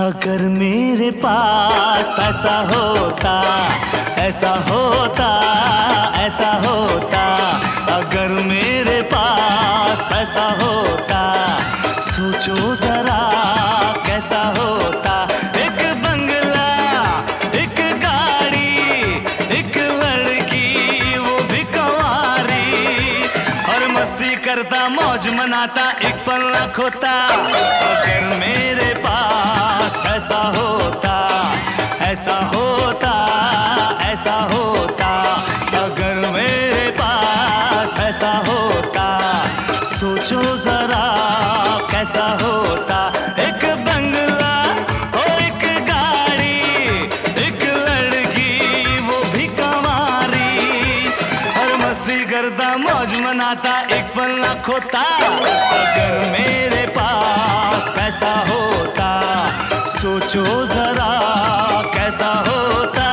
अगर मेरे पास पैसा होता, ऐसा होता, ऐसा होता। अगर मेरे पास पैसा होता, सोचो जरा कैसा होता। एक बंगला, एक गाड़ी, एक लड़की वो भी कंवारी, और मस्ती करता मौज मनाता एक पल न खोता। अगर मेरे पास पैसा होता, ऐसा होता, ऐसा होता। अगर मेरे पास पैसा होता, सोचो जरा कैसा होता। एक बंगला, ओ एक गाड़ी, एक लड़की वो भी कंवारी, हर मस्ती करता मौज मनाता एक पल न खोता। अगर मेरे पास पैसा होता, सोचो जरा कैसा होता।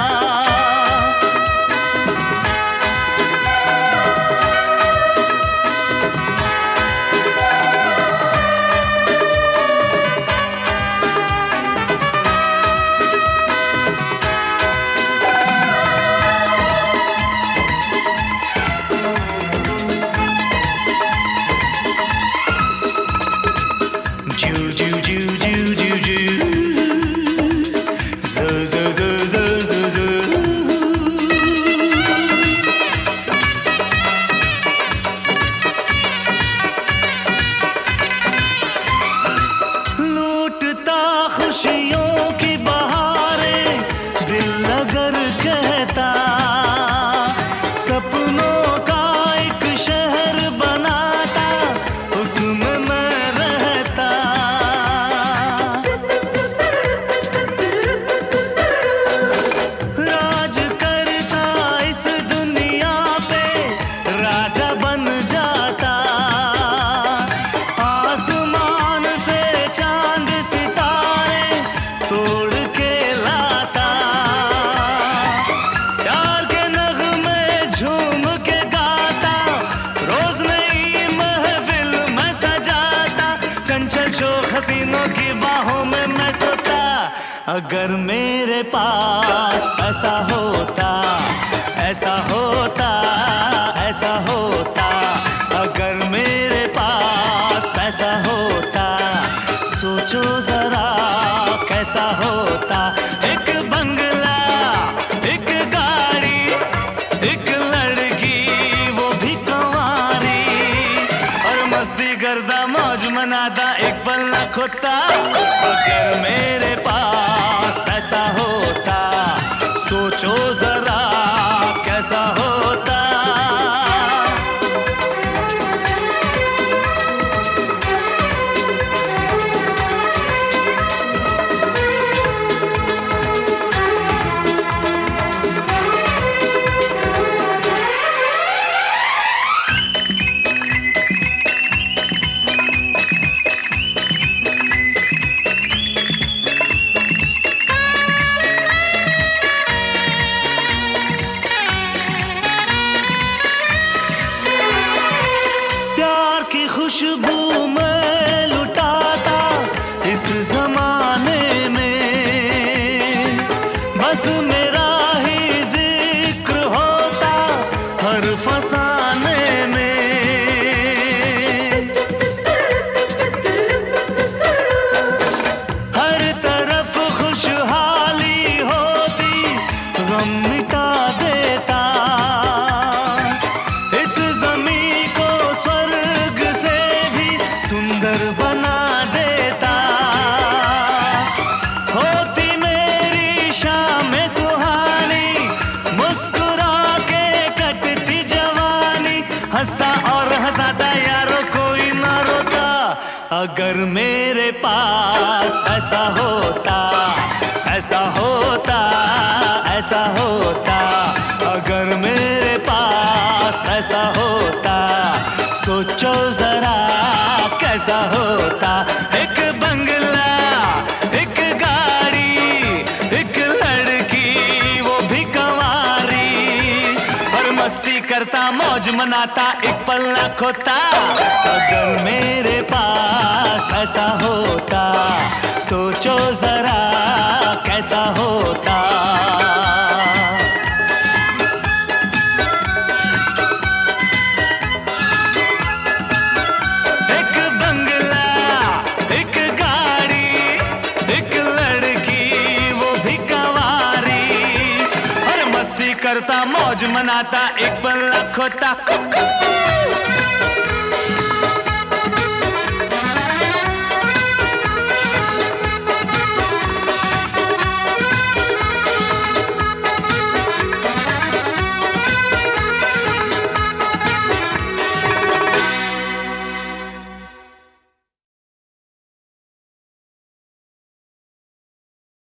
खुशियों की बहारें दिल अगर कहता, सपनों का एक शहर बनाता, उसमें मैं रहता। राज करता इस दुनिया पे, राजा बन जाता। आसमान से चांद सितारे तोड़ के लाता, प्यार के नगमे झूम के गाता, रोज नई महफिल में सजाता, चंचल शोख हसीनों की बाहों में मैं सोता। अगर मेरे पास पैसा होता, ऐसा होता, ऐसा होता। अगर मेरे पास पैसा होता, सोचो जरा कैसा होता। एक बंगला, एक गाड़ी, एक लड़की वो भी कंवारी, और मस्ती करता मौज मनाता एक पल न खोता। अगर मेरे पास पैसा होता, सोचो जरा कैसा होता। की खुशबू में लुटाता इस जमाने में, बस मेरा ही जिक्र होता हर फसाने में। हर तरफ खुशहाली होती, गम मिटा देता, इस जमीन को स्वर्ग से भी सुंदर बना देता। होती मेरी शामें सुहानी, मुस्कुरा के कटती जवानी, हंसता और हंसाता यारो कोई ना रोता। अगर मेरे पास ऐसा होता, ऐसा होता, ऐसा होता। अगर मेरे पास ऐसा होता, सोचो जरा कैसा होता। एक बंगला, एक गाड़ी, एक लड़की वो भी कंवारी, और मस्ती करता मौज मनाता एक पल न खोता। अगर मेरे पास ऐसा होता, सोचो जरा होता। एक बंगला, एक गाड़ी, एक लड़की वो भी कंवारी, और मस्ती करता मौज मनाता एक पल लाखों तक।